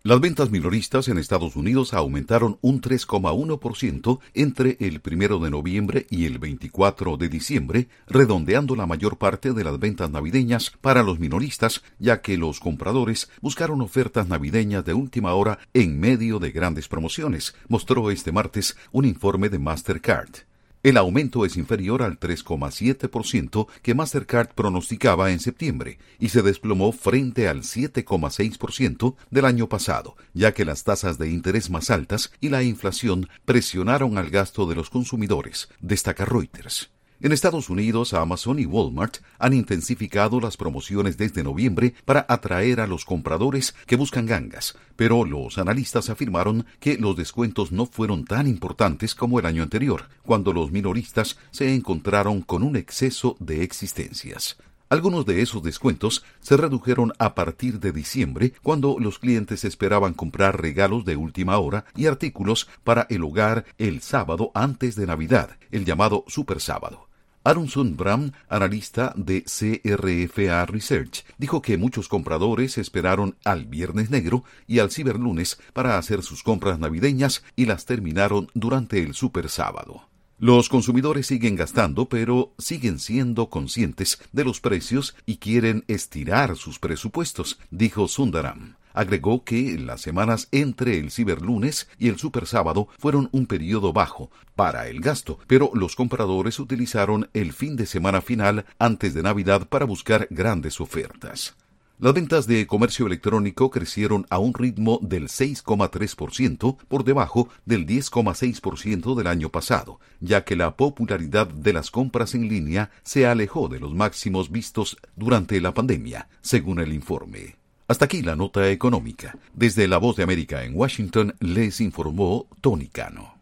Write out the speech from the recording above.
Las ventas minoristas en Estados Unidos aumentaron un 3,1% entre el 1 de noviembre y el 24 de diciembre, redondeando la mayor parte de las ventas navideñas para los minoristas, ya que los compradores buscaron ofertas navideñas de última hora en medio de grandes promociones, mostró este martes un informe de Mastercard. El aumento es inferior al 3,7% que Mastercard pronosticaba en septiembre y se desplomó frente al 7,6% del año pasado, ya que las tasas de interés más altas y la inflación presionaron al gasto de los consumidores, destaca Reuters. En Estados Unidos, Amazon y Walmart han intensificado las promociones desde noviembre para atraer a los compradores que buscan gangas, pero los analistas afirmaron que los descuentos no fueron tan importantes como el año anterior, cuando los minoristas se encontraron con un exceso de existencias. Algunos de esos descuentos se redujeron a partir de diciembre, cuando los clientes esperaban comprar regalos de última hora y artículos para el hogar el sábado antes de Navidad, el llamado Super Sábado. Aaron Sundbram, analista de CRFA Research, dijo que muchos compradores esperaron al Viernes Negro y al Ciberlunes para hacer sus compras navideñas y las terminaron durante el Super Sábado. Los consumidores siguen gastando, pero siguen siendo conscientes de los precios y quieren estirar sus presupuestos, dijo Sundaram. Agregó que las semanas entre el Ciberlunes y el Super Sábado fueron un periodo bajo para el gasto, pero los compradores utilizaron el fin de semana final antes de Navidad para buscar grandes ofertas. Las ventas de comercio electrónico crecieron a un ritmo del 6,3%, por debajo del 10,6% del año pasado, ya que la popularidad de las compras en línea se alejó de los máximos vistos durante la pandemia, según el informe. Hasta aquí la nota económica. Desde La Voz de América en Washington les informó Tony Cano.